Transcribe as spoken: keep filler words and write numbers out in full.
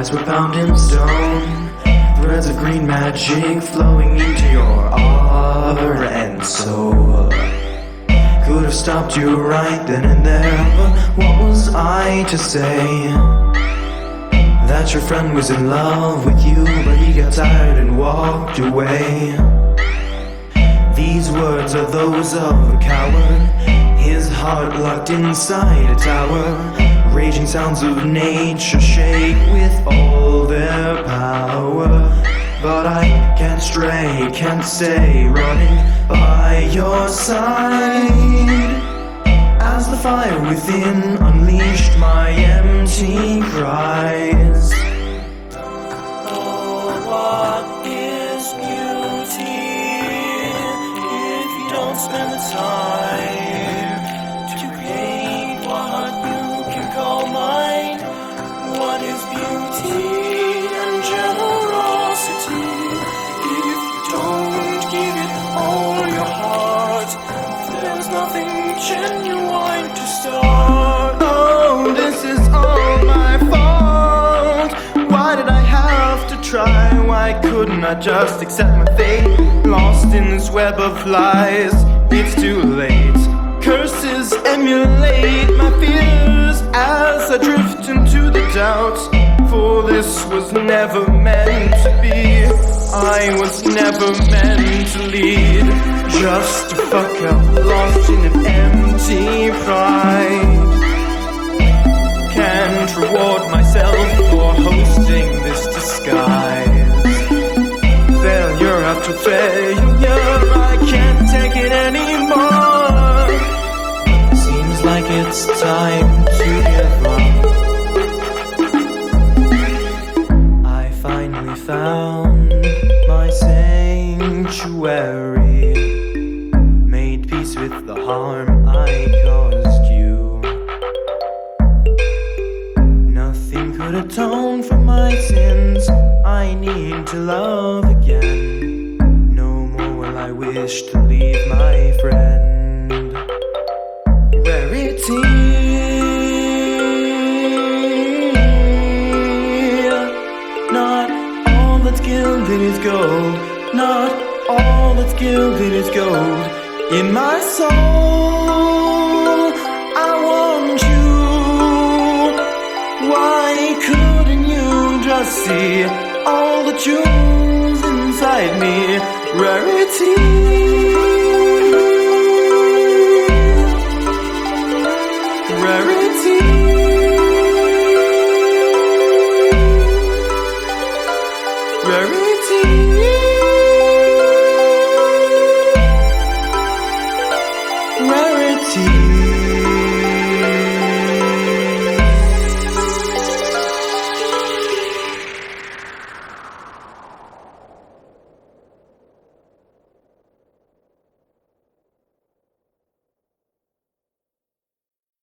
As we're bound in stone, threads of green magic flowing into your heart and soul. Could have stopped you right then and there, but what was I to say? That your friend was in love with you, but he got tired and walked away. These words are those of a coward, his heart locked inside a tower. Raging sounds of nature shake with all their power. But I can't stray, can't stay running by your side. As the fire within unleashed my empty cries. Oh, what is beauty if you don't spend the time to paint what you can call mine? What is beauty and generosity if you don't give it all your heart? There's nothing genuine to start. Oh, this is all my fault. Why did I have to try? Why couldn't I just accept my fate? Lost in this web of lies, it's too late. Curses emulate my fears as I drift into the doubt. For this was never meant to be. I was never meant to lead. Just a fuck up, lost in an empty pride. Can't reward myself for hosting this disguise. Failure after failure, I can't take it anymore. Seems like it's time to give up. I finally found my sanctuary. Made peace with the harm I caused you. Nothing could atone for my sins. I need to love again. No more will I wish to leave my friend. Rarity. Not all that's gilded is gold. Not all that's gilded is gold. In my soul, I want you. Why couldn't you just see all the jewels inside me? Rarity. Rarity.